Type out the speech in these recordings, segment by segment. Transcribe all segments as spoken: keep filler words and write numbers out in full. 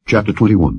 Chapter twenty-one.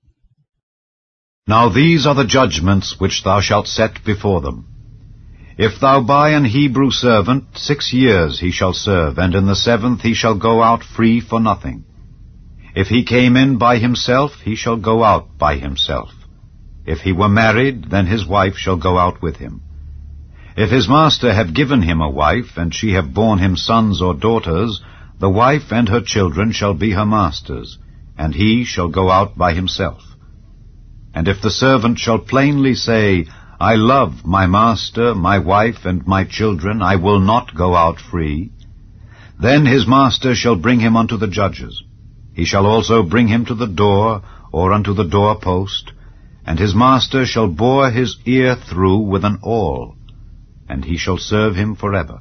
Now these are the judgments which thou shalt set before them. If thou buy an Hebrew servant, six years he shall serve, and in the seventh he shall go out free for nothing. If he came in by himself, he shall go out by himself. If he were married, then his wife shall go out with him. If his master have given him a wife, and she have borne him sons or daughters, the wife and her children shall be her master's, and he shall go out by himself. And if the servant shall plainly say, I love my master, my wife, and my children, I will not go out free, then his master shall bring him unto the judges. He shall also bring him to the door, or unto the doorpost, and his master shall bore his ear through with an awl, and he shall serve him forever.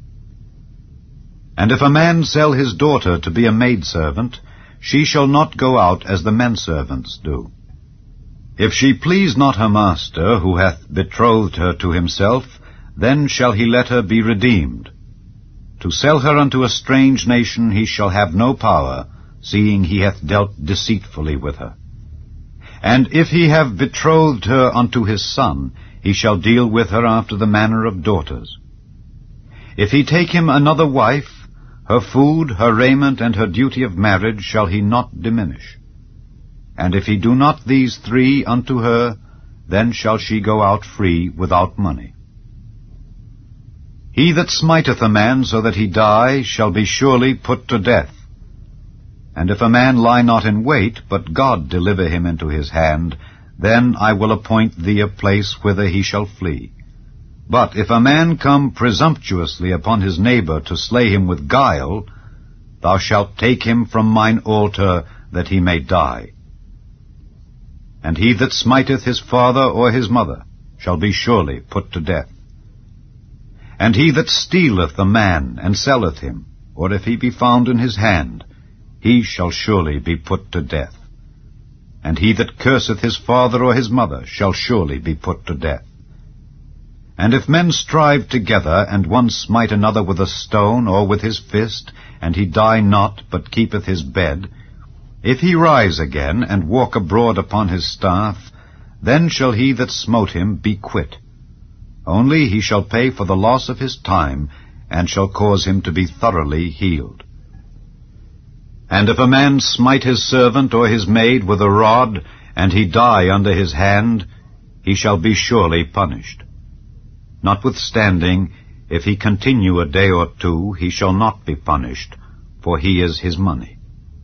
And if a man sell his daughter to be a maidservant, she shall not go out as the menservants do. If she please not her master, who hath betrothed her to himself, then shall he let her be redeemed. To sell her unto a strange nation he shall have no power, seeing he hath dealt deceitfully with her. And if he have betrothed her unto his son, he shall deal with her after the manner of daughters. If he take him another wife, her food, her raiment, and her duty of marriage shall he not diminish. And if he do not these three unto her, then shall she go out free without money. He that smiteth a man so that he die shall be surely put to death. And if a man lie not in wait, but God deliver him into his hand, then I will appoint thee a place whither he shall flee. But if a man come presumptuously upon his neighbor to slay him with guile, thou shalt take him from mine altar, that he may die. And he that smiteth his father or his mother shall be surely put to death. And he that stealeth a man and selleth him, or if he be found in his hand, he shall surely be put to death. And he that curseth his father or his mother shall surely be put to death. And if men strive together, and one smite another with a stone or with his fist, and he die not, but keepeth his bed, if he rise again, and walk abroad upon his staff, then shall he that smote him be quit. Only he shall pay for the loss of his time, and shall cause him to be thoroughly healed. And if a man smite his servant or his maid with a rod, and he die under his hand, he shall be surely punished. Notwithstanding, if he continue a day or two, he shall not be punished, for he is his money.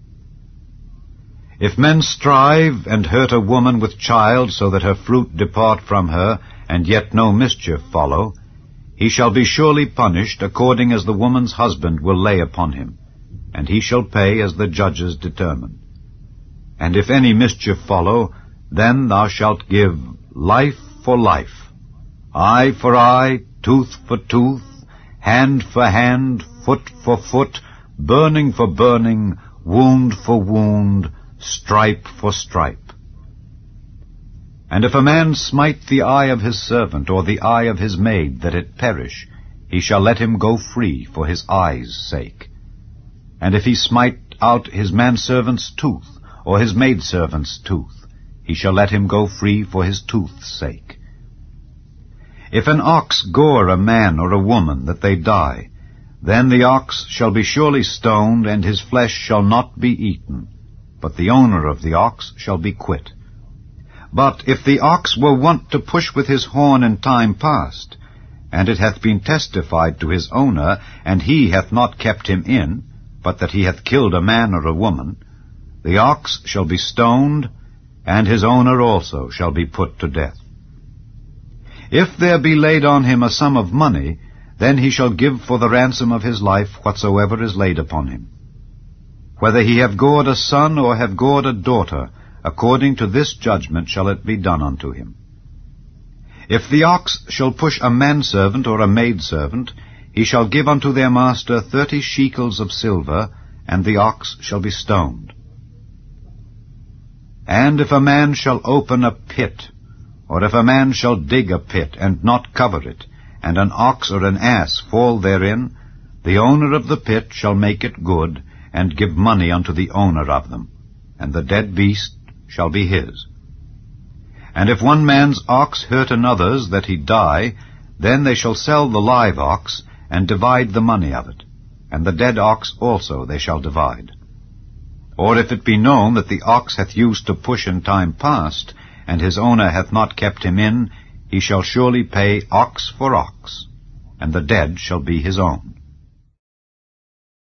If men strive and hurt a woman with child, so that her fruit depart from her, and yet no mischief follow, he shall be surely punished according as the woman's husband will lay upon him, and he shall pay as the judges determine. And if any mischief follow, then thou shalt give life for life, eye for eye, tooth for tooth, hand for hand, foot for foot, burning for burning, wound for wound, stripe for stripe. And if a man smite the eye of his servant, or the eye of his maid, that it perish, he shall let him go free for his eye's sake. And if he smite out his manservant's tooth, or his maidservant's tooth, he shall let him go free for his tooth's sake. If an ox gore a man or a woman, that they die, then the ox shall be surely stoned, and his flesh shall not be eaten, but the owner of the ox shall be quit. But if the ox were wont to push with his horn in time past, and it hath been testified to his owner, and he hath not kept him in, but that he hath killed a man or a woman, the ox shall be stoned, and his owner also shall be put to death. If there be laid on him a sum of money, then he shall give for the ransom of his life whatsoever is laid upon him. Whether he have gored a son or have gored a daughter, according to this judgment shall it be done unto him. If the ox shall push a manservant or a maidservant, he shall give unto their master thirty shekels of silver, and the ox shall be stoned. And if a man shall open a pit, or if a man shall dig a pit, and not cover it, and an ox or an ass fall therein, the owner of the pit shall make it good, and give money unto the owner of them, and the dead beast shall be his. And if one man's ox hurt another's that he die, then they shall sell the live ox, and divide the money of it, and the dead ox also they shall divide. Or if it be known that the ox hath used to push in time past, and his owner hath not kept him in, he shall surely pay ox for ox, and the dead shall be his own.